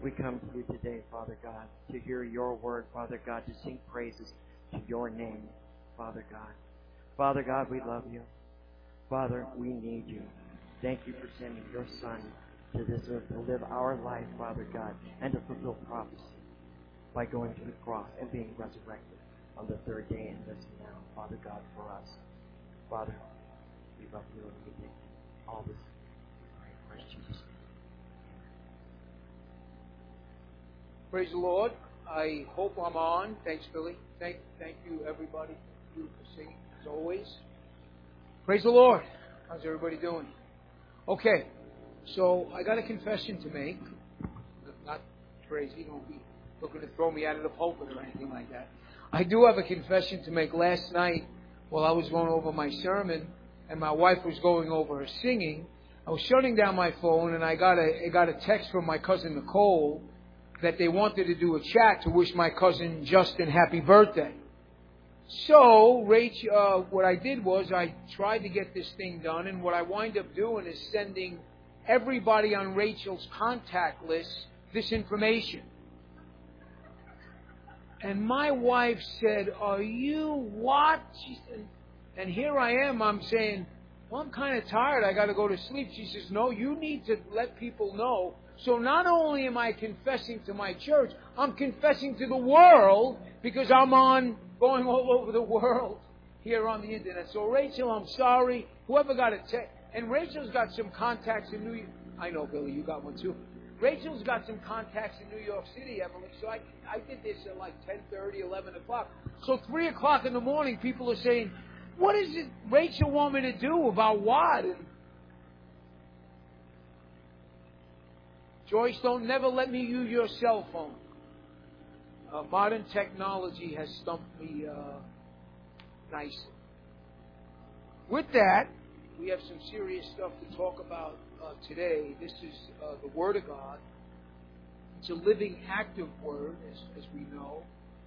We come to you today, Father God, to hear your word, Father God, to sing praises to your name, Father God. Father God, we love you. Father, we need you. Thank you for sending your Son to this earth to live our life, Father God, and to fulfill prophecy by going to the cross and being resurrected on the third day and this now, Father God, for us. Father, we love you and we thank you. All this in Christ Jesus. Praise the Lord. I hope I'm on. Thanks, Billy. Thank you, everybody, for singing, as always. Praise the Lord. How's everybody doing? Okay, so I got a confession to make. Not crazy. Don't be looking to throw me out of the pulpit or anything like that. I do have a confession to make. Last night, while I was going over my sermon, and my wife was going over her singing, I was shutting down my phone, and I got a text from my cousin Nicole that they wanted to do a chat to wish my cousin Justin happy birthday. So, Rach, what I did was I tried to get this thing done, and what I wind up doing is sending everybody on Rachel's contact list this information. And my wife said, "Are you what?" She said, and here I am, I'm saying, "Well, I'm kind of tired, I got to go to sleep." She says, "No, you need to let people know." So not only am I confessing to my church, I'm confessing to the world because I'm going all over the world here on the internet. So Rachel, I'm sorry. Whoever got a text, and Rachel's got some contacts in New York. I know, Billy, you got one too. Rachel's got some contacts in New York City, Emily. So I did this at like 10:30, 11 o'clock. So 3 o'clock in the morning, people are saying, "What is it Rachel want me to do about what?" And Joyce, don't never let me use your cell phone. Modern technology has stumped me nicely. With that, we have some serious stuff to talk about today. This is the Word of God. It's a living, active Word, as we know.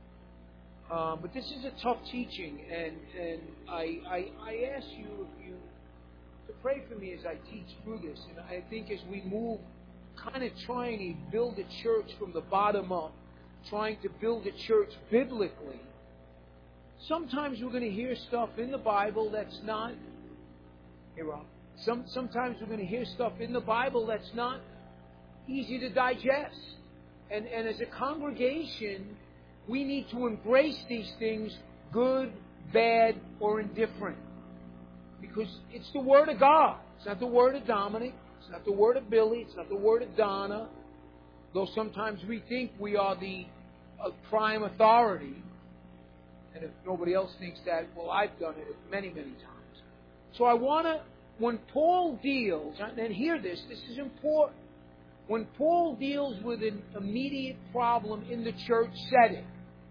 But this is a tough teaching, and I ask you to pray for me as I teach through this. And I think as we move, kind of trying to build a church from the bottom up, trying to build a church biblically, sometimes we're going to hear stuff in the Bible that's not. Here, Rob. Sometimes we're going to hear stuff in the Bible that's not easy to digest. And as a congregation, we need to embrace these things, good, bad, or indifferent. Because it's the Word of God. It's not the Word of Dominic. It's not the Word of Billy. It's not the Word of Donna. Though sometimes we think we are the prime authority. And if nobody else thinks that, well, I've done it many, many times. So I want to, when Paul deals, and hear this is important. When Paul deals with an immediate problem in the church setting,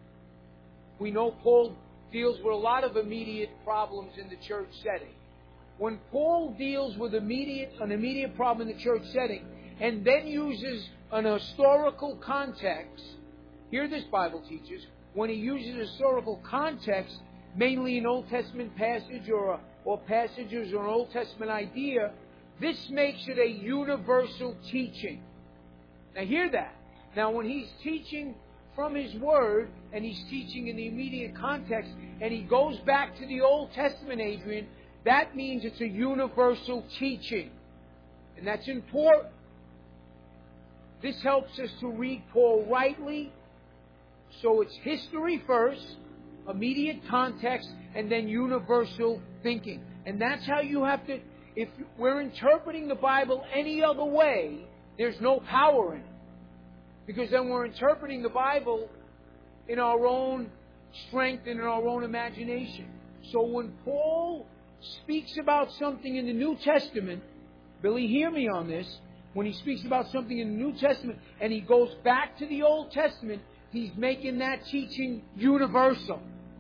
we know Paul deals with a lot of immediate problems in the church setting. When Paul deals with an immediate problem in the church setting, and then uses an historical context, hear this, Bible teachers, when he uses historical context, mainly an Old Testament passage or passages or an Old Testament idea, this makes it a universal teaching. Now hear that. Now when he's teaching from his Word, and he's teaching in the immediate context, and he goes back to the Old Testament, Adrian, that means it's a universal teaching. And that's important. This helps us to read Paul rightly. So it's history first, immediate context, and then universal thinking. And that's how you have to, if we're interpreting the Bible any other way, there's no power in it. Because then we're interpreting the Bible in our own strength and in our own imagination. So when Paul speaks about something in the New Testament, Billy, hear me on this, when he speaks about something in the New Testament and he goes back to the Old Testament, he's making that teaching universal.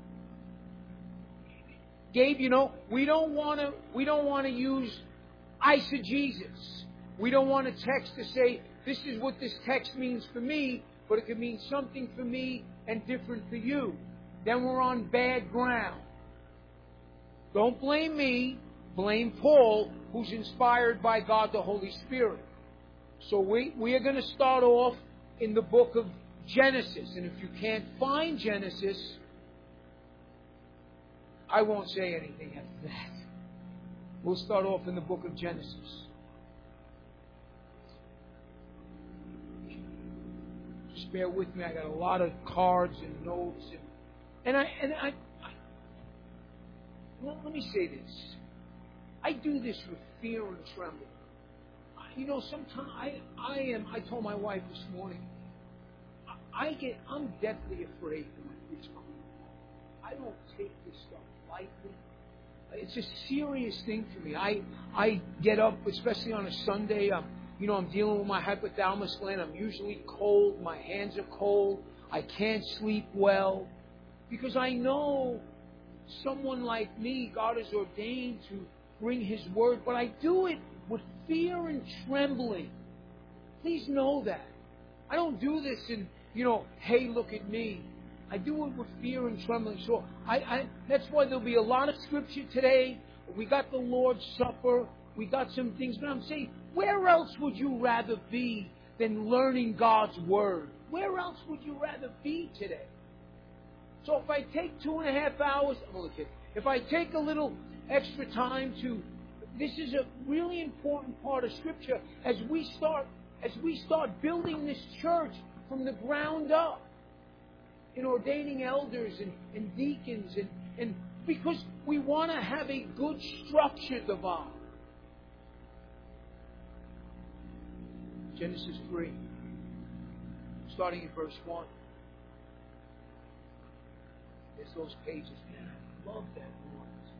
Gabe, we don't want to use eisegesis. We don't want a text to say, this is what this text means for me, but it could mean something for me and different for you. Then we're on bad ground. Don't blame me, blame Paul, who's inspired by God the Holy Spirit. So we are going to start off in the book of Genesis. And if you can't find Genesis, I won't say anything after that. We'll start off in the book of Genesis. Just bear with me. I got a lot of cards and notes, and well, let me say this. I do this with fear and trembling. You know, sometimes I told my wife this morning, I'm deathly afraid when I preach. I don't take this stuff lightly. It's a serious thing for me. I get up, especially on a Sunday. I'm dealing with my hypothalamus gland. I'm usually cold. My hands are cold. I can't sleep well because I know someone like me, God has ordained to bring His Word, but I do it with fear and trembling. Please know that. I don't do this in, hey, look at me. I do it with fear and trembling. So that's why there'll be a lot of scripture today. We got the Lord's Supper. We got some things. But I'm saying, where else would you rather be than learning God's Word? Where else would you rather be today? So if I take 2.5 hours, I'm only kidding. If I take a little extra time this is a really important part of Scripture as we start building this church from the ground up, in ordaining elders and deacons, and because we want to have a good structure developed. Genesis 3, starting in verse 1. There's those pages, man. I love that one.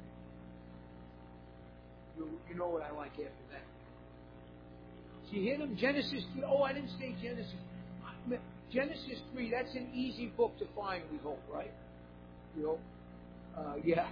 You know what I like after that. So you hear them? Genesis 3. Oh, I didn't say Genesis. Genesis 3, that's an easy book to find, we hope, right? We hope. Yeah.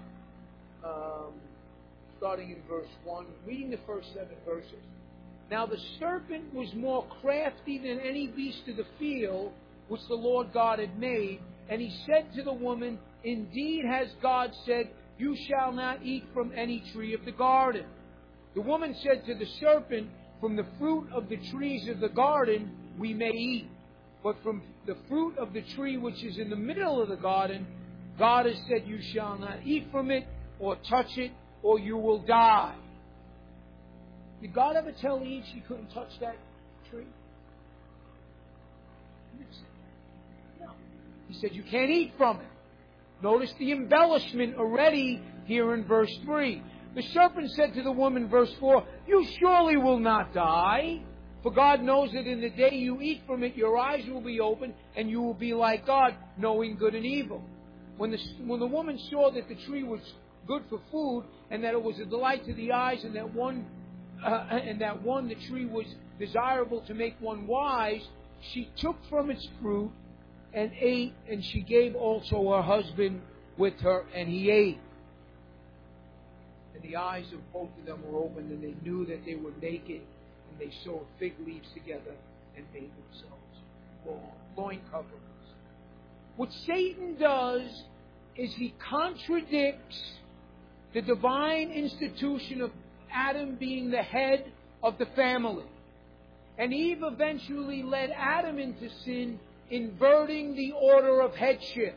Starting in verse 1, reading the first 7 verses. Now the serpent was more crafty than any beast of the field which the Lord God had made. And he said to the woman, Indeed has God said, You shall not eat from any tree of the garden. The woman said to the serpent, From the fruit of the trees of the garden we may eat. But from the fruit of the tree which is in the middle of the garden, God has said, You shall not eat from it, or touch it, or you will die. Did God ever tell Eve she couldn't touch that tree? No. He said, You can't eat from it. Notice the embellishment already here in verse 3. The serpent said to the woman, verse 4, You surely will not die. For God knows that in the day you eat from it, your eyes will be opened, and you will be like God, knowing good and evil. When the woman saw that the tree was good for food, and that it was a delight to the eyes, and that the tree was desirable to make one wise, she took from its fruit and ate, and she gave also her husband with her, and he ate. And the eyes of both of them were opened, and they knew that they were naked. And they sewed fig leaves together and made themselves loin coverings. What Satan does is he contradicts the divine institution of Adam being the head of the family. And Eve eventually led Adam into sin, inverting the order of headship.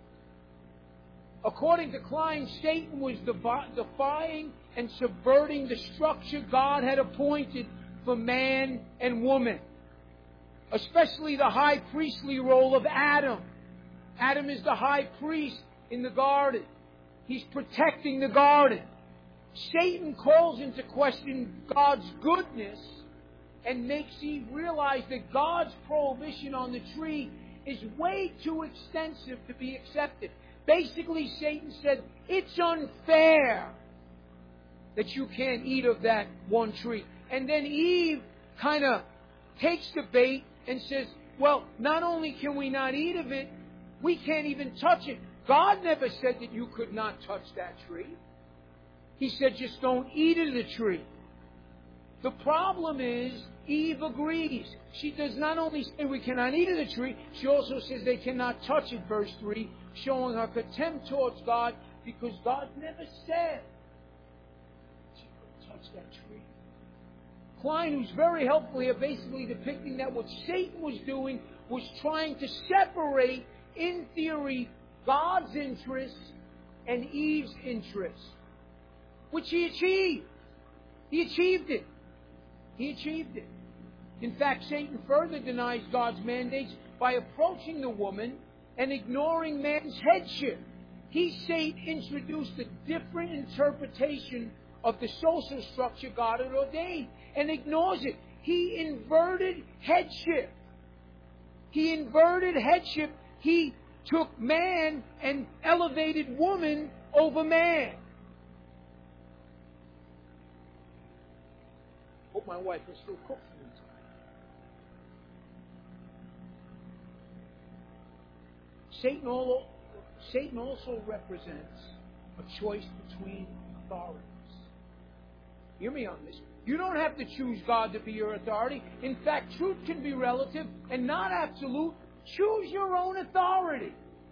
According to Klein, Satan was defying and subverting the structure God had appointed for man and woman, especially the high priestly role of Adam. Adam is the high priest in the garden. He's protecting the garden. Satan calls into question God's goodness and makes Eve realize that God's prohibition on the tree is way too extensive to be accepted. Basically, Satan said, it's unfair that you can't eat of that one tree. And then Eve kind of takes the bait and says, well, not only can we not eat of it, we can't even touch it. God never said that you could not touch that tree. He said, just don't eat of the tree. The problem is, Eve agrees. She does not only say we cannot eat of the tree, she also says they cannot touch it, verse 3, showing her contempt towards God because God never said she couldn't touch that tree. Klein, who's very helpful here, basically depicting that what Satan was doing was trying to separate, in theory, God's interests and Eve's interests, which he achieved. He achieved it. He achieved it. In fact, Satan further denies God's mandates by approaching the woman and ignoring man's headship. He, Satan, introduced a different interpretation of the social structure God had ordained and ignores it. He inverted headship. He inverted headship. He took man and elevated woman over man. Hope my wife will still cook for me tonight. Satan also represents a choice between authorities. Hear me on this. You don't have to choose God to be your authority. In fact, truth can be relative and not absolute. Choose your own authority.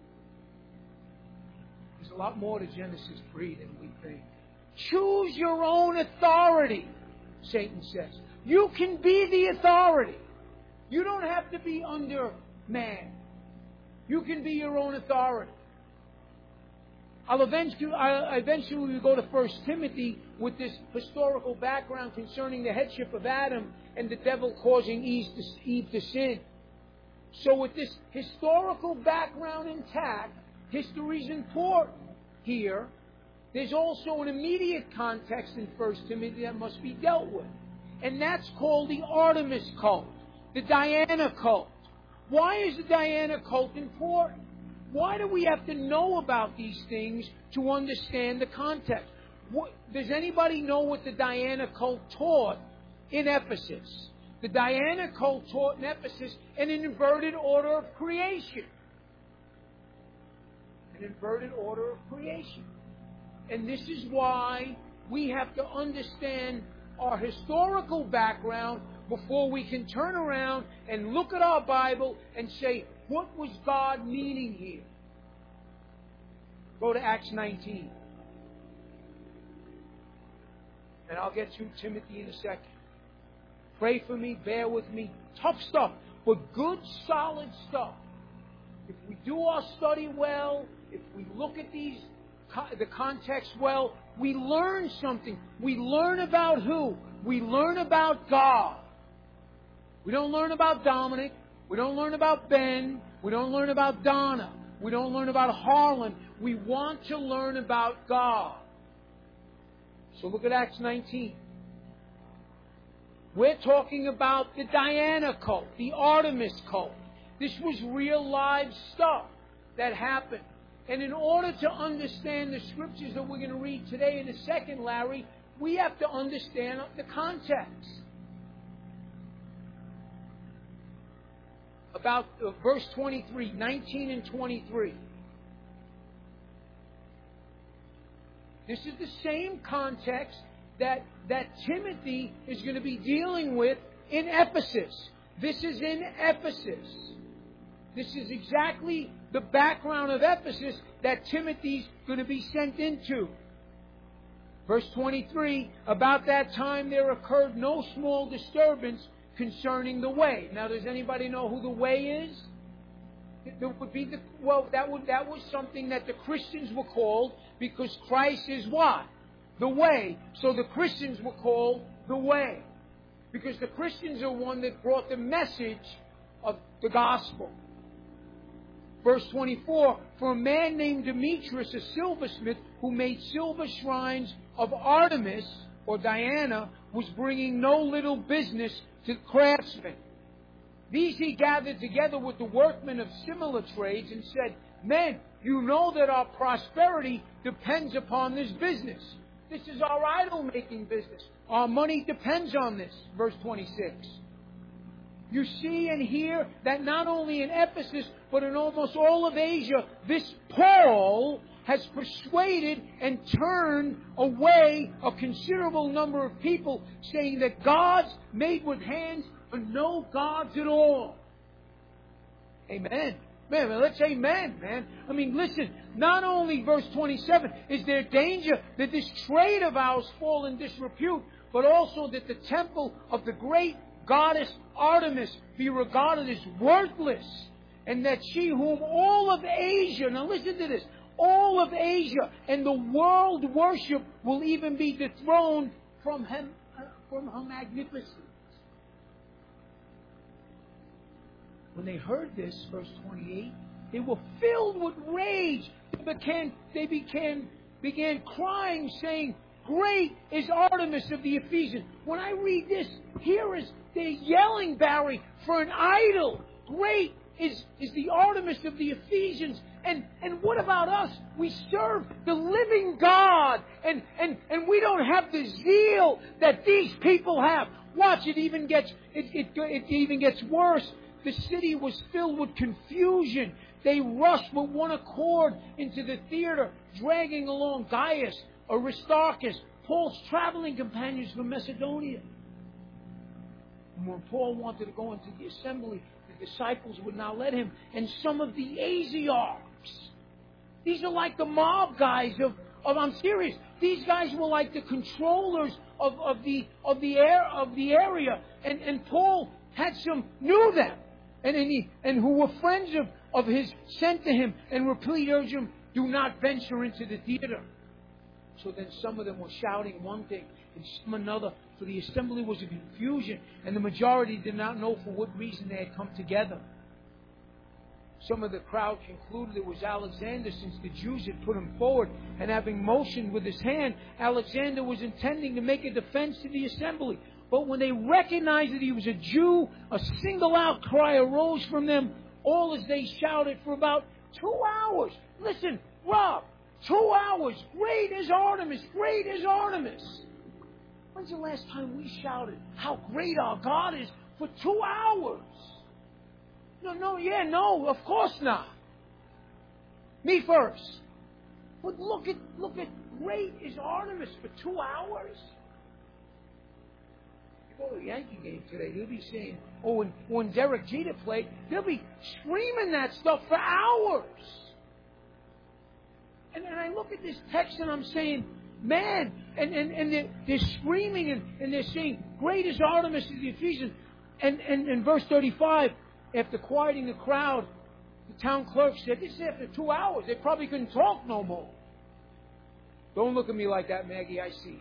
There's a lot more to Genesis 3 than we think. Choose your own authority, Satan says. You can be the authority. You don't have to be under man. You can be your own authority. I'll eventually go to 1 Timothy with this historical background concerning the headship of Adam and the devil causing Eve to sin. So with this historical background intact, history's important here. There's also an immediate context in 1 Timothy that must be dealt with. And that's called the Artemis cult, the Diana cult. Why is the Diana cult important? Why do we have to know about these things to understand the context? Does anybody know what the Diana cult taught in Ephesus? The Diana cult taught in Ephesus an inverted order of creation. An inverted order of creation. And this is why we have to understand our historical background before we can turn around and look at our Bible and say, what was God meaning here? Go to Acts 19. And I'll get to Timothy in a second. Pray for me, bear with me. Tough stuff, but good, solid stuff. If we do our study well, if we look at the context well, we learn something. We learn about who? We learn about God. We don't learn about Dominic. We don't learn about Ben. We don't learn about Donna. We don't learn about Harlan. We want to learn about God. So look at Acts 19. We're talking about the Diana cult, the Artemis cult. This was real live stuff that happened. And in order to understand the scriptures that we're going to read today in a second, Larry, we have to understand the context. About verse 23, 19 and 23. This is the same context that Timothy is going to be dealing with in Ephesus. This is in Ephesus. This is exactly the background of Ephesus that Timothy's going to be sent into. Verse 23, about that time there occurred no small disturbance concerning the way. Now, does anybody know who the way is? That was something that the Christians were called because Christ is what? The way. So the Christians were called the way. Because the Christians are one that brought the message of the gospel. Verse 24, for a man named Demetrius, a silversmith, who made silver shrines of Artemis, or Diana, was bringing no little business to craftsmen. These he gathered together with the workmen of similar trades and said, men, you know that our prosperity depends upon this business. This is our idol-making business. Our money depends on this. Verse 26. You see and hear that not only in Ephesus, but in almost all of Asia, this Paul has persuaded and turned away a considerable number of people, saying that gods made with hands are no gods at all. Amen. Man, let's say amen, man. I mean, listen, not only verse 27, is there danger that this trade of ours fall in disrepute, but also that the temple of the great goddess Artemis be regarded as worthless, and that she whom all of Asia, now listen to this, all of Asia and the world worship will even be dethroned from her magnificence. When they heard this, verse 28, they were filled with rage. They began crying, saying, "Great is Artemis of the Ephesians." When I read this, they're yelling, Barry, for an idol. Great is the Artemis of the Ephesians. And what about us? We serve the living God, and we don't have the zeal that these people have. Watch, it even gets worse. The city was filled with confusion. They rushed with one accord into the theater, dragging along Gaius, Aristarchus, Paul's traveling companions from Macedonia. And when Paul wanted to go into the assembly, the disciples would not let him. And some of the Asiarchs, these are like the mob guys of I'm serious. These guys were like the controllers of the area. And Paul knew them. And who were friends of his, sent to him and repeatedly urged him, "Do not venture into the theater." So then some of them were shouting one thing and some another, for the assembly was in confusion, and the majority did not know for what reason they had come together. Some of the crowd concluded it was Alexander, since the Jews had put him forward, and having motioned with his hand, Alexander was intending to make a defense to the assembly. But when they recognized that he was a Jew, a single outcry arose from them, all as they shouted for about 2 hours. Listen, Rob, 2 hours. "Great is Artemis! Great is Artemis!" When's the last time we shouted how great our God is for 2 hours? No, of course not. Me first. But look at great is Artemis for 2 hours. Go to a Yankee game today, they'll be saying, when Derek Jeter played, they'll be screaming that stuff for hours. And I look at this text and I'm saying, man, and they're screaming and they're saying, "Great is Artemis of the Ephesians." And in verse 35, after quieting the crowd, the town clerk said, "This is after 2 hours. They probably couldn't talk no more." Don't look at me like that, Maggie. I see you.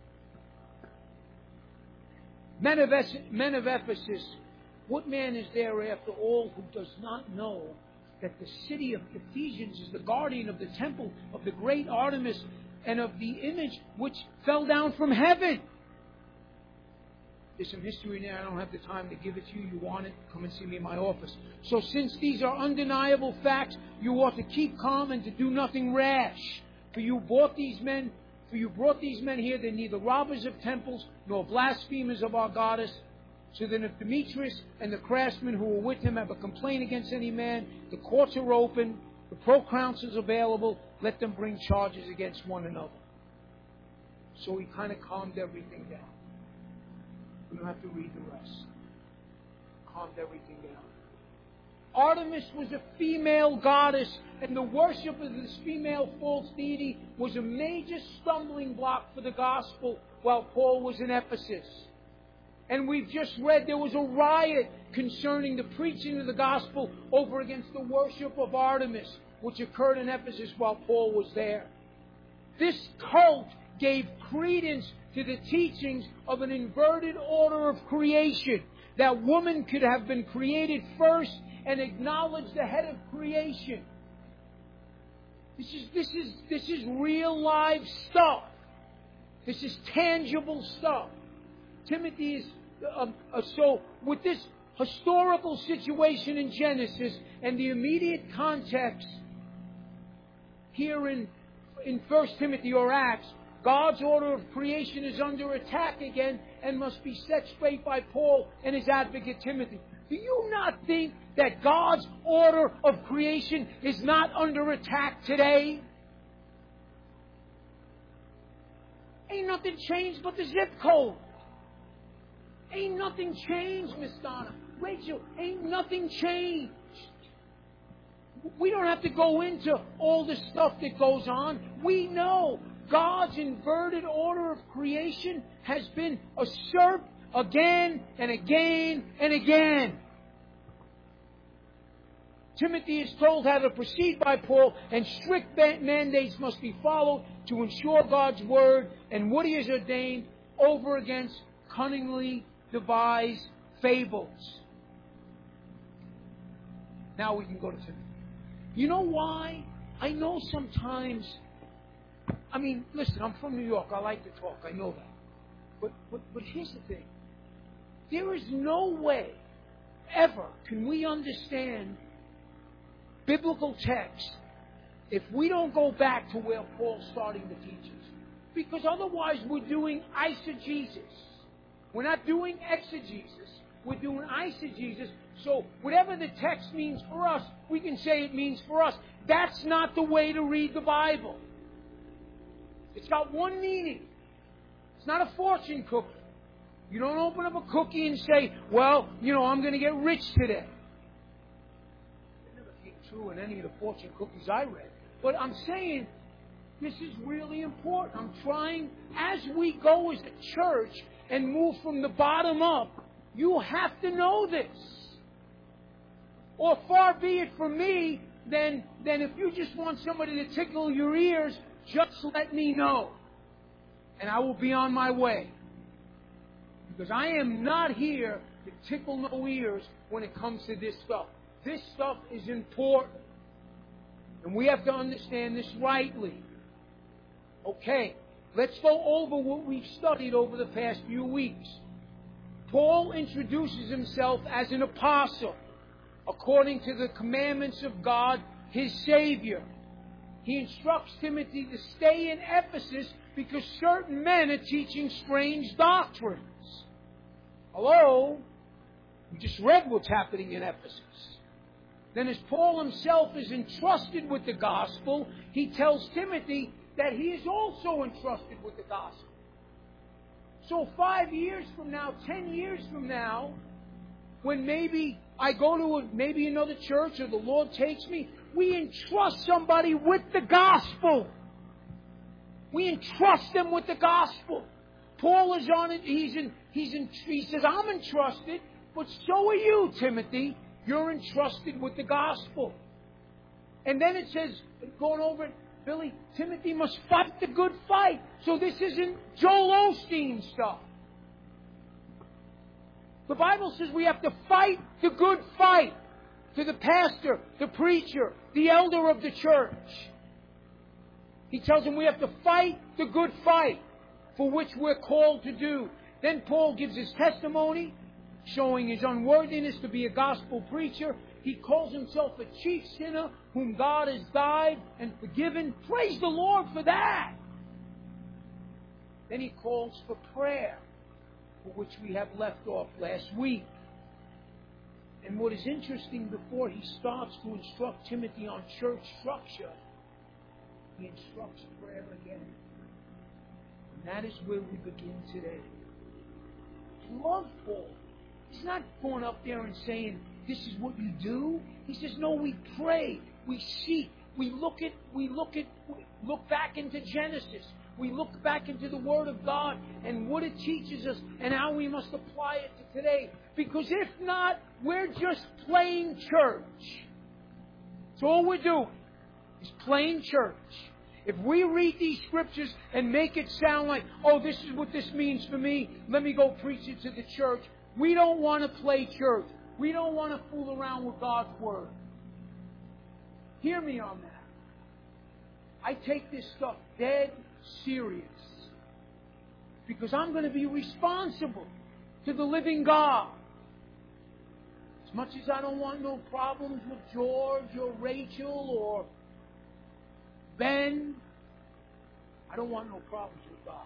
Men of Ephesus, what man is there after all who does not know that the city of Ephesians is the guardian of the temple of the great Artemis and of the image which fell down from heaven? There's some history in there. I don't have the time to give it to you. You want it? Come and see me in my office. So since these are undeniable facts, you ought to keep calm and to do nothing rash. For you brought these men here, they're neither robbers of temples nor blasphemers of our goddess. So then if Demetrius and the craftsmen who were with him have a complaint against any man, the courts are open, the proconsul is available, let them bring charges against one another. So he kind of calmed everything down. We don't have to read the rest. Calmed everything down. Artemis was a female goddess, and the worship of this female false deity was a major stumbling block for the gospel while Paul was in Ephesus. And we've just read there was a riot concerning the preaching of the gospel over against the worship of Artemis, which occurred in Ephesus while Paul was there. This cult gave credence to the teachings of an inverted order of creation, that woman could have been created first and acknowledge the head of creation. This is real live stuff. This is tangible stuff. Timothy is so with this historical situation in Genesis and the immediate context here in 1 Timothy or Acts, God's order of creation is under attack again and must be set straight by Paul and his advocate Timothy. Do you not think that God's order of creation is not under attack today? Ain't nothing changed but the zip code. Ain't nothing changed, Miss Donna. Rachel, ain't nothing changed. We don't have to go into all the stuff that goes on. We know God's inverted order of creation has been usurped again and again and again. Timothy is told how to proceed by Paul, and strict mandates must be followed to ensure God's Word and what He has ordained over against cunningly devised fables. Now we can go to Timothy. You know why? I know sometimes, listen, I'm from New York. I like to talk. I know that. But here's the thing. There is no way ever can we understand biblical text if we don't go back to where Paul's starting to teach us. Because otherwise we're doing eisegesis. We're not doing exegesis. We're doing eisegesis. So whatever the text means for us, we can say it means for us. That's not the way to read the Bible. It's got one meaning. It's not a fortune cookie. You don't open up a cookie and say, well, I'm going to get rich today. It never came true in any of the fortune cookies I read. But I'm saying this is really important. I'm trying, as we go as a church and move from the bottom up, you have to know this. Or far be it from me, then if you just want somebody to tickle your ears, just let me know. And I will be on my way. Because I am not here to tickle no ears when it comes to this stuff. This stuff is important. And we have to understand this rightly. Okay, let's go over what we've studied over the past few weeks. Paul introduces himself as an apostle, according to the commandments of God, his Savior. He instructs Timothy to stay in Ephesus because certain men are teaching strange doctrines. Hello? We just read what's happening in Ephesus. Then as Paul himself is entrusted with the gospel, he tells Timothy that he is also entrusted with the gospel. So 5 years from now, 10 years from now, when maybe I go to maybe another church or the Lord takes me, we entrust somebody with the gospel. We entrust them with the gospel. Paul is on it. He says, I'm entrusted, but so are you, Timothy. You're entrusted with the gospel. And then it says, going over it, Billy, Timothy must fight the good fight. So this isn't Joel Osteen stuff. The Bible says we have to fight the good fight. To the pastor, the preacher, the elder of the church. He tells him we have to fight the good fight for which we're called to do. Then Paul gives his testimony, showing his unworthiness to be a gospel preacher. He calls himself a chief sinner whom God has died and forgiven. Praise the Lord for that. Then he calls for prayer, for which we have left off last week. And what is interesting, before he starts to instruct Timothy on church structure, he instructs prayer again. And that is where we begin today. I love Paul. He's not going up there and saying, this is what you do. He says, no, we pray, we seek, we look back into Genesis. We look back into the Word of God and what it teaches us and how we must apply it to today. Because if not, we're just playing church. So all we're doing is playing church. If we read these scriptures and make it sound like, oh, this is what this means for me, let me go preach it to the church. We don't want to play church. We don't want to fool around with God's Word. Hear me on that. I take this stuff dead serious. Because I'm going to be responsible to the living God. As much as I don't want no problems with George or Rachel or Ben, I don't want no problems with God.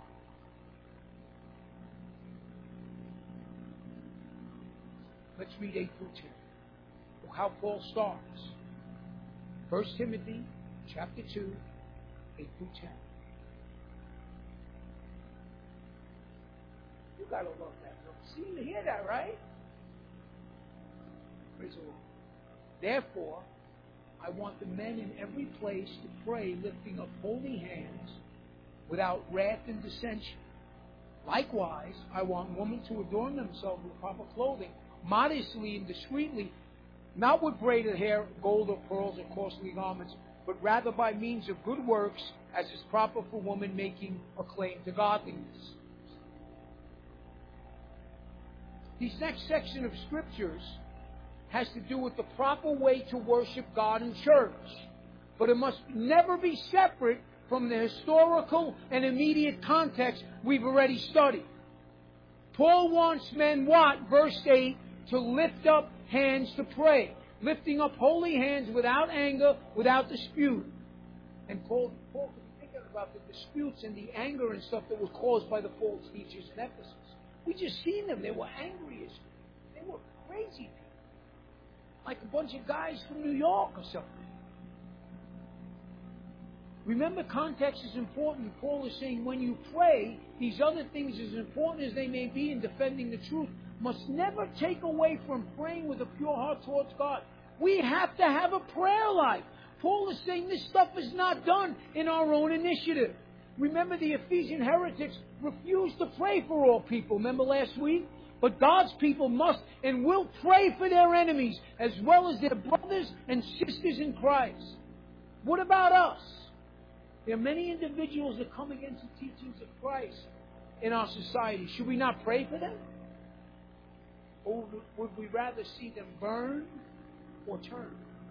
Let's read 8 through 10. Look how Paul starts. 1 Timothy chapter 2, 8 through 10. You gotta love that. See, you hear that, right? Praise the Lord. Therefore, I want the men in every place to pray, lifting up holy hands, without wrath and dissension. Likewise, I want women to adorn themselves with proper clothing, modestly and discreetly, not with braided hair, gold or pearls or costly garments, but rather by means of good works, as is proper for women making a claim to godliness. This next section of scriptures has to do with the proper way to worship God in church. But it must never be separate from the historical and immediate context we've already studied. Paul wants men what? Verse 8, to lift up hands to pray. Lifting up holy hands without anger, without dispute. And Paul could be thinking about the disputes and the anger and stuff that was caused by the false teachers in Ephesus. We just seen them. They were angry as they were crazy people. Like a bunch of guys from New York or something. Remember, context is important. Paul is saying when you pray, these other things, as important as they may be in defending the truth, must never take away from praying with a pure heart towards God. We have to have a prayer life. Paul is saying this stuff is not done in our own initiative. Remember, the Ephesian heretics refused to pray for all people. Remember last week? But God's people must and will pray for their enemies as well as their brothers and sisters in Christ. What about us? There are many individuals that come against the teachings of Christ in our society. Should we not pray for them? Or would we rather see them burn or turn?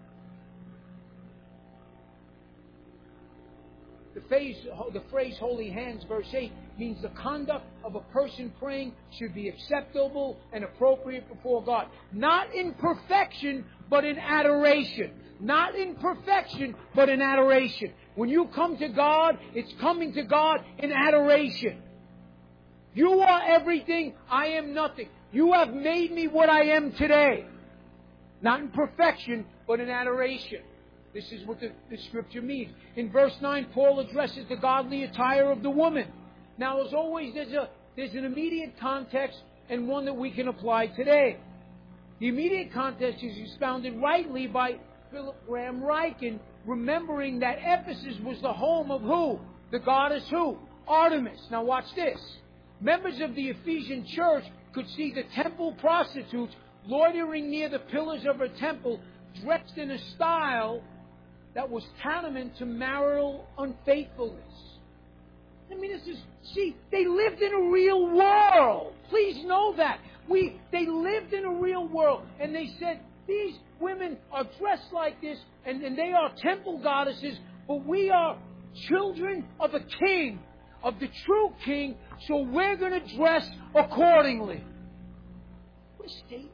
The phrase holy hands, verse 8, means the conduct of a person praying should be acceptable and appropriate before God. Not in perfection, but in adoration. Not in perfection, but in adoration. When you come to God, it's coming to God in adoration. You are everything, I am nothing. You have made me what I am today. Not in perfection, but in adoration. This is what the scripture means. In verse 9, Paul addresses the godly attire of the woman. Now, as always, there's an immediate context and one that we can apply today. The immediate context is expounded rightly by Philip Graham Ryken, remembering that Ephesus was the home of who? The goddess who? Artemis. Now watch this. Members of the Ephesian church could see the temple prostitutes loitering near the pillars of her temple, dressed in a style that was tantamount to marital unfaithfulness. I mean, they lived in a real world. Please know that. They lived in a real world. And they said, these women are dressed like this, and they are temple goddesses, but we are children of a king, of the true king, so we're going to dress accordingly. What a statement.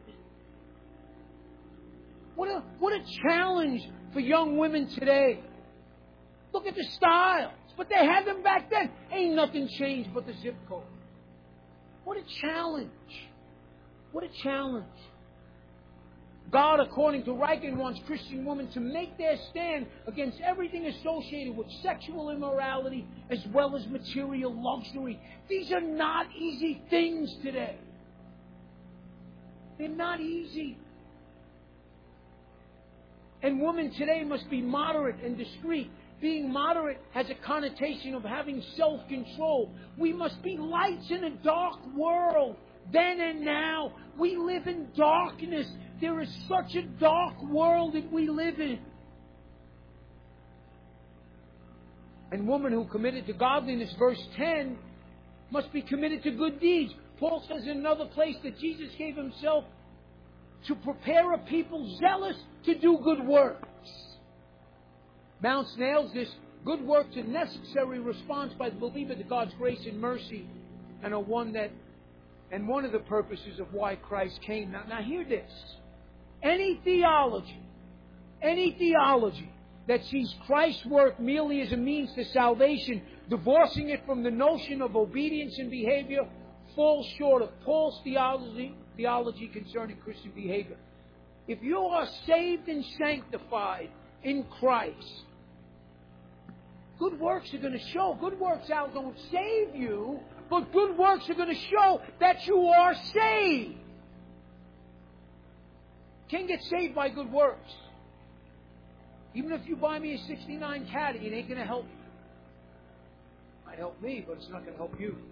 What a challenge for young women today. Look at the styles. But they had them back then. Ain't nothing changed but the zip code. What a challenge. What a challenge. God, according to Ryken, wants Christian women to make their stand against everything associated with sexual immorality as well as material luxury. These are not easy things today. They're not easy. And women today must be moderate and discreet. Being moderate has a connotation of having self-control. We must be lights in a dark world. Then and now, we live in darkness. There is such a dark world that we live in. And women who committed to godliness, verse 10, must be committed to good deeds. Paul says in another place that Jesus gave himself to prepare a people zealous to do good works. Mounce nails this. Good works a necessary response by the believer to God's grace and mercy, and one of the purposes of why Christ came. Now hear this. Any theology that sees Christ's work merely as a means to salvation, divorcing it from the notion of obedience and behavior, falls short of Paul's theology concerning Christian behavior. If you are saved and sanctified in Christ, good works are going to show. Good works out don't save you, but good works are going to show that you are saved. Can't get saved by good works. Even if you buy me a '69 Caddy, it ain't going to help you. Might help me, but it's not going to help you.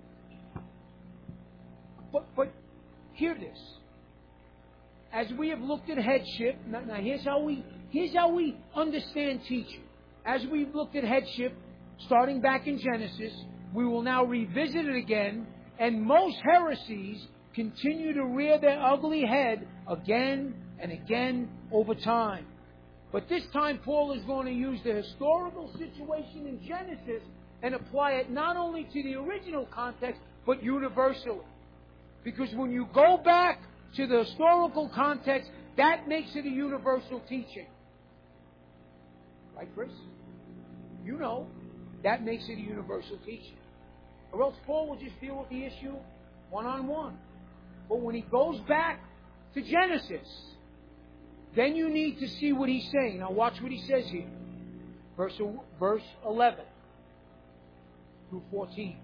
But hear this. As we have looked at headship, now here's how we understand teaching. As we've looked at headship, starting back in Genesis, we will now revisit it again, and most heresies continue to rear their ugly head again and again over time. But this time Paul is going to use the historical situation in Genesis and apply it not only to the original context, but universally. Because when you go back to the historical context, that makes it a universal teaching. Right, Chris? You know, that makes it a universal teaching. Or else Paul will just deal with the issue one-on-one. But when he goes back to Genesis, then you need to see what he's saying. Now watch what he says here. Verse 11 through 14.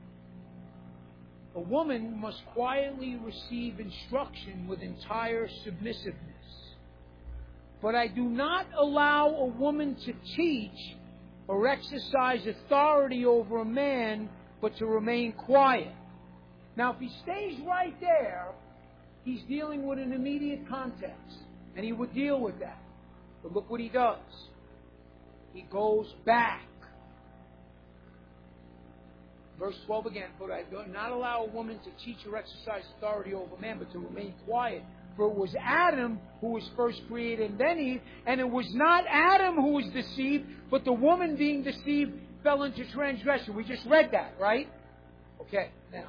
A woman must quietly receive instruction with entire submissiveness. But I do not allow a woman to teach or exercise authority over a man, but to remain quiet. Now, if he stays right there, he's dealing with an immediate context, and he would deal with that. But look what he does. He goes back. Verse 12 again, but I do not allow a woman to teach or exercise authority over man, but to remain quiet. For it was Adam who was first created, and then Eve, and it was not Adam who was deceived, but the woman being deceived fell into transgression. We just read that, right? Okay, now.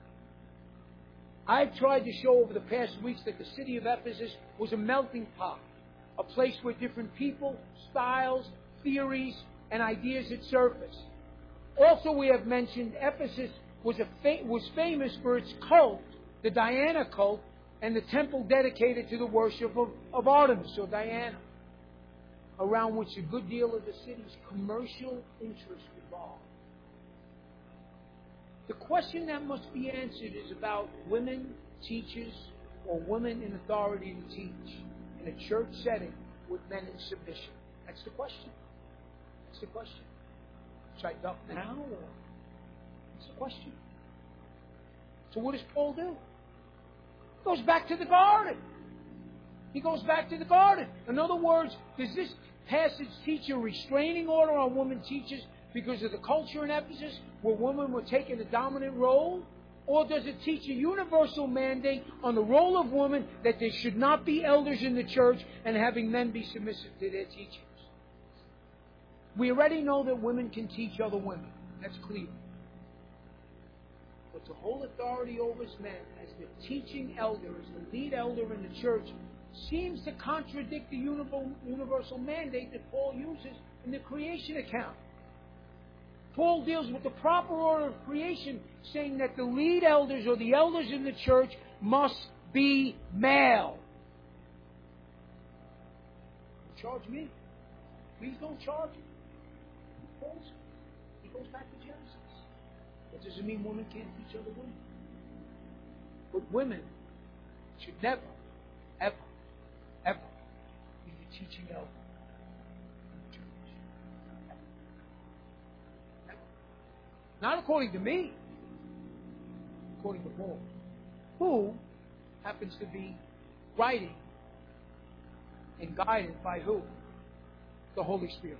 I've tried to show over the past weeks that the city of Ephesus was a melting pot, a place where different people, styles, theories, and ideas had surfaced. Also, we have mentioned Ephesus was famous for its cult, the Diana cult, and the temple dedicated to the worship of Artemis, or Diana, around which a good deal of the city's commercial interests revolved. The question that must be answered is about women teachers or women in authority to teach in a church setting with men in submission. That's the question. That's the question. Should I duck now? Or that's the question. So what does Paul do? He goes back to the garden. He goes back to the garden. In other words, does this passage teach a restraining order on women teachers because of the culture in Ephesus where women were taking a dominant role? Or does it teach a universal mandate on the role of women that there should not be elders in the church and having men be submissive to their teachings? We already know that women can teach other women. That's clear. But to hold authority over men as the teaching elder, as the lead elder in the church, seems to contradict the universal mandate that Paul uses in the creation account. Paul deals with the proper order of creation, saying that the lead elders or the elders in the church must be male. Don't charge me. Please don't charge me. He goes back to Genesis. That doesn't mean women can't teach other women. But women should never, ever, ever be the teaching elder in the church. Never. Not according to me. According to Paul, who happens to be writing and guided by who? The Holy Spirit.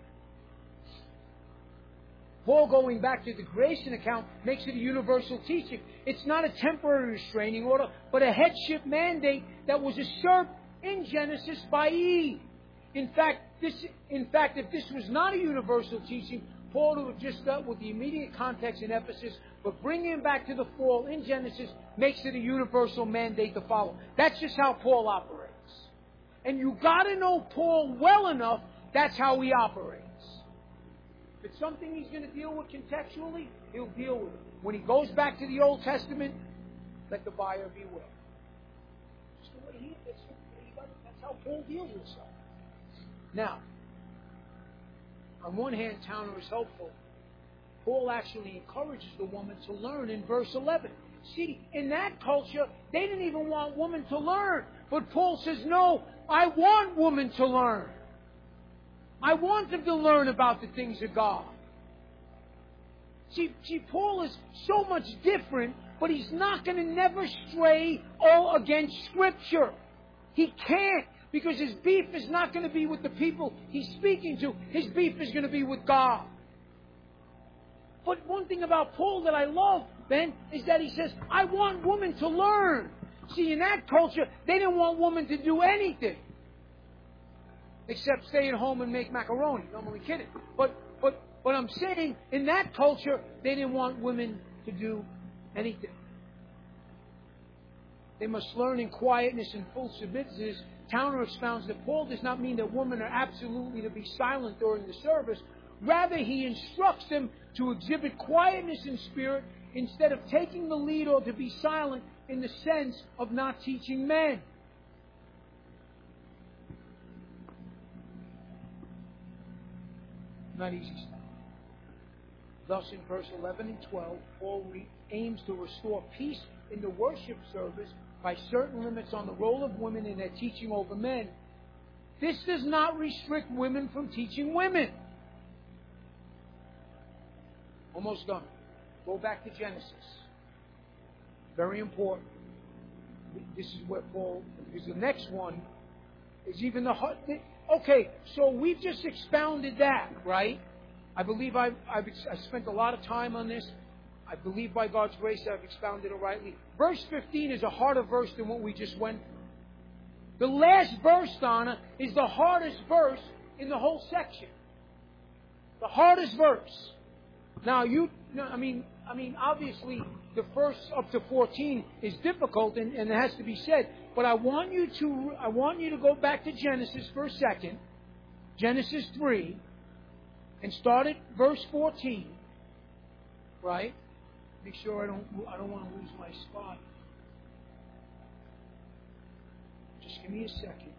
Paul, going back to the creation account, makes it a universal teaching. It's not a temporary restraining order, but a headship mandate that was usurped in Genesis by Eve. In fact, if this was not a universal teaching, Paul would have just dealt with the immediate context in Ephesus, but bringing him back to the fall in Genesis makes it a universal mandate to follow. That's just how Paul operates. And you got to know Paul well enough, that's how he operates. If it's something he's going to deal with contextually, he'll deal with it. When he goes back to the Old Testament, let the buyer beware. That's the way that's how Paul deals with stuff. Now, on one hand, Towner is helpful. Paul actually encourages the woman to learn in verse 11. See, in that culture, they didn't even want women to learn. But Paul says, no, I want women to learn. I want them to learn about the things of God. See, Paul is so much different, but he's not going to never stray all against Scripture. He can't, because his beef is not going to be with the people he's speaking to. His beef is going to be with God. But one thing about Paul that I love, Ben, is that he says, I want women to learn. See, in that culture, they didn't want women to do anything except stay at home and make macaroni. I'm only kidding. But I'm saying, in that culture, they didn't want women to do anything. They must learn in quietness and full submissiveness. Towner expounds that Paul does not mean that women are absolutely to be silent during the service. Rather, he instructs them to exhibit quietness in spirit instead of taking the lead or to be silent in the sense of not teaching men. Not easy stuff. Thus, in verse 11 and 12, Paul aims to restore peace in the worship service by certain limits on the role of women in their teaching over men. This does not restrict women from teaching women. Almost done. Go back to Genesis. Very important. This is where Paul, because the next one is even the hard. Okay, so we've just expounded that, right? I believe I spent a lot of time on this. I believe by God's grace I've expounded it rightly. Verse 15 is a harder verse than what we just went through. The last verse, Donna, is the hardest verse in the whole section. The hardest verse. Now, obviously, the first up to 14 is difficult, and it has to be said. But I want you to go back to Genesis for a second, Genesis 3, and start at verse 14. Right? Make sure I don't want to lose my spot. Just give me a second.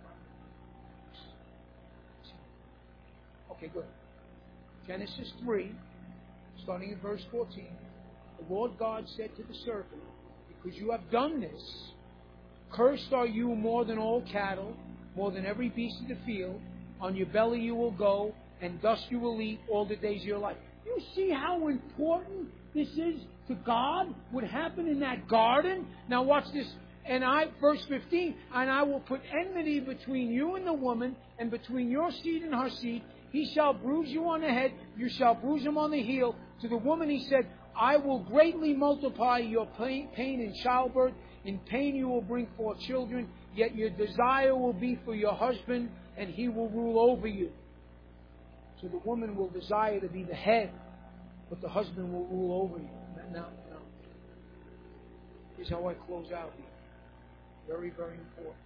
Okay, good. Genesis 3. Starting in verse 14, the Lord God said to the serpent, because you have done this, cursed are you more than all cattle, more than every beast of the field. On your belly you will go, and dust you will eat all the days of your life. You see how important this is to God? What happened in that garden? Now watch this. Verse 15, and I will put enmity between you and the woman, and between your seed and her seed. He shall bruise you on the head, you shall bruise him on the heel. To the woman he said, I will greatly multiply your pain in childbirth. In pain you will bring forth children, yet your desire will be for your husband, and he will rule over you. So the woman will desire to be the head, but the husband will rule over you. Now, here's how I close out here. Very, very important.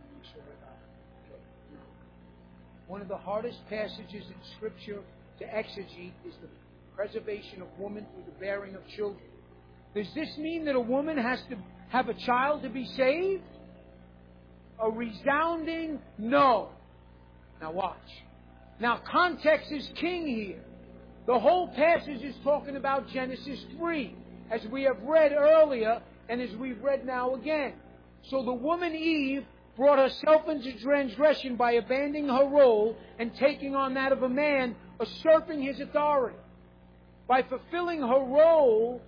One of the hardest passages in Scripture to exegete is the preservation of woman through the bearing of children. Does this mean that a woman has to have a child to be saved? A resounding no. Now watch. Now context is king here. The whole passage is talking about Genesis 3, as we have read earlier and as we've read now again. So the woman Eve brought herself into transgression by abandoning her role and taking on that of a man, usurping his authority. By fulfilling her role,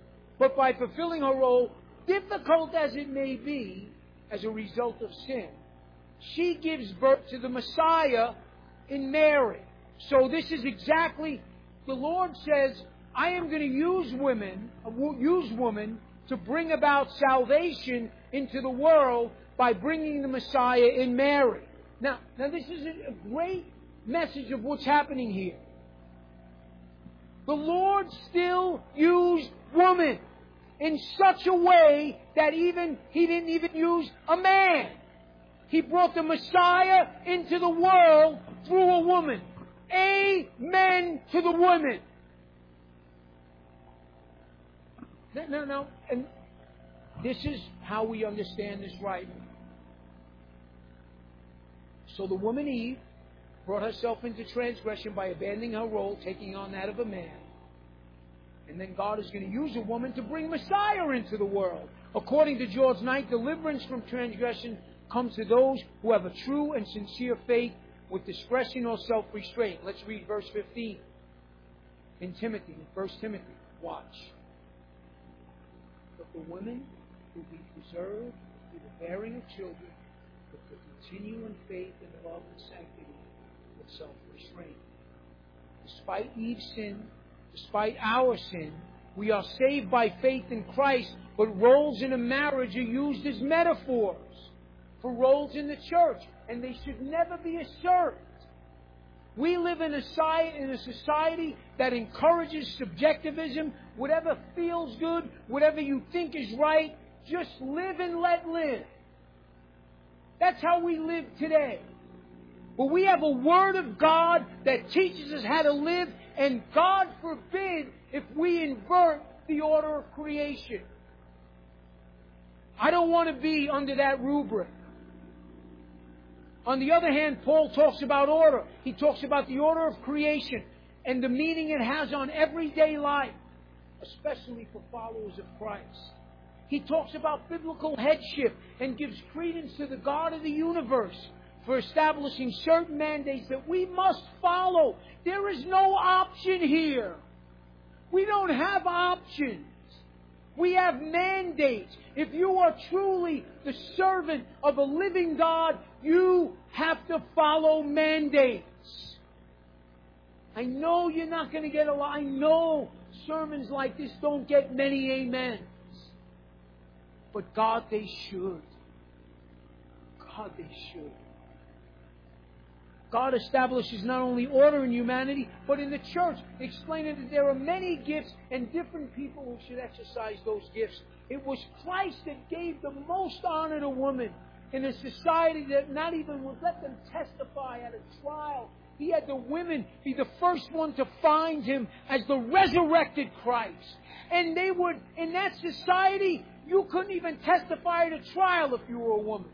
difficult as it may be, as a result of sin, she gives birth to the Messiah in Mary. So this is exactly, the Lord says, I am going to use woman to bring about salvation into the world by bringing the Messiah in Mary. Now this is a great message of what's happening here. The Lord still used woman in such a way that He didn't even use a man. He brought the Messiah into the world through a woman. Amen to the woman. Now, and this is how we understand this right. So the woman Eve brought herself into transgression by abandoning her role, taking on that of a man. And then God is going to use a woman to bring Messiah into the world. According to George Knight, deliverance from transgression comes to those who have a true and sincere faith with discretion or self-restraint. Let's read verse 15 in Timothy, 1 Timothy. Watch. But the women will be preserved through the bearing of children, but to continue in faith and love and sanctity with self-restraint. Despite Eve's sin, despite our sin, we are saved by faith in Christ, but roles in a marriage are used as metaphors for roles in the church, and they should never be usurped. We live in a society that encourages subjectivism. Whatever feels good, whatever you think is right, just live and let live. That's how we live today. But we have a Word of God that teaches us how to live, and God forbid if we invert the order of creation. I don't want to be under that rubric. On the other hand, Paul talks about order. He talks about the order of creation and the meaning it has on everyday life, especially for followers of Christ. He talks about biblical headship and gives credence to the God of the universe for establishing certain mandates that we must follow. There is no option here. We don't have options. We have mandates. If you are truly the servant of a living God, you have to follow mandates. I know you're not going to get a lot. I know sermons like this don't get many amens. But God, they should. God, they should. God establishes not only order in humanity, but in the church, explaining that there are many gifts and different people who should exercise those gifts. It was Christ that gave the most honor to women in a society that not even would let them testify at a trial. He had the women be the first one to find Him as the resurrected Christ. And they would, in that society, you couldn't even testify at a trial if you were a woman.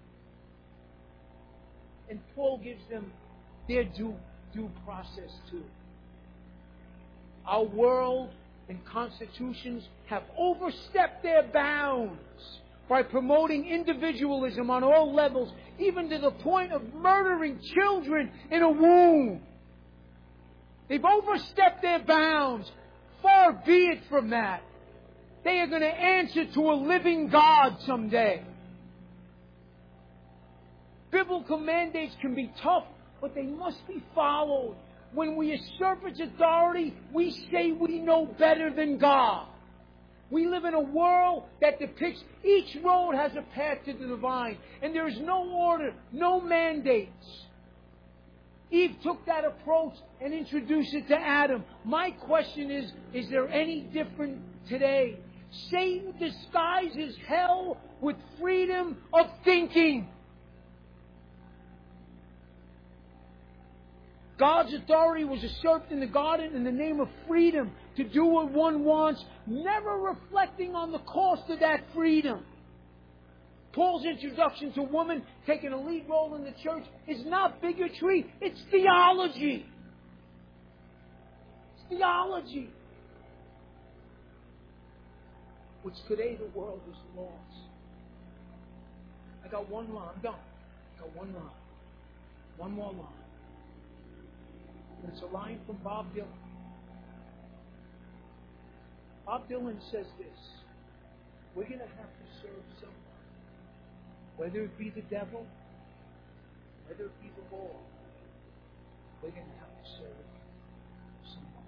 And Paul gives them their due process too. Our world and constitutions have overstepped their bounds by promoting individualism on all levels, even to the point of murdering children in a womb. They've overstepped their bounds. Far be it from that. They are going to answer to a living God someday. Biblical mandates can be tough, but they must be followed. When we usurp its authority, we say we know better than God. We live in a world that depicts each road has a path to the divine, and there is no order, no mandates. Eve took that approach and introduced it to Adam. My question is there any different today? Satan disguises hell with freedom of thinking. God's authority was usurped in the garden in the name of freedom to do what one wants, never reflecting on the cost of that freedom. Paul's introduction to woman taking a lead role in the church is not bigotry, it's theology. It's theology. Which today the world is lost. I got one line. I'm done. I got one line. One more line. And it's a line from Bob Dylan. Bob Dylan says this: we're going to have to serve someone. Whether it be the devil, whether it be the Lord, we're going to have to serve someone.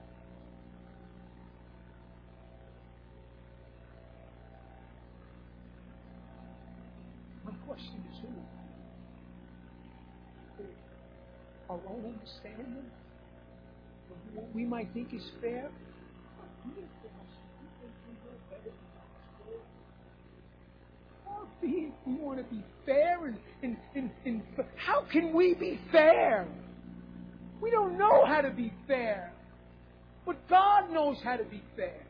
My question is who? Our own understanding of what we might think is fair? We want to be fair, and how can we be fair? We don't know how to be fair, but God knows how to be fair.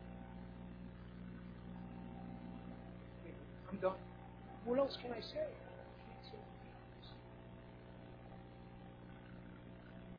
I'm done. What else can I say?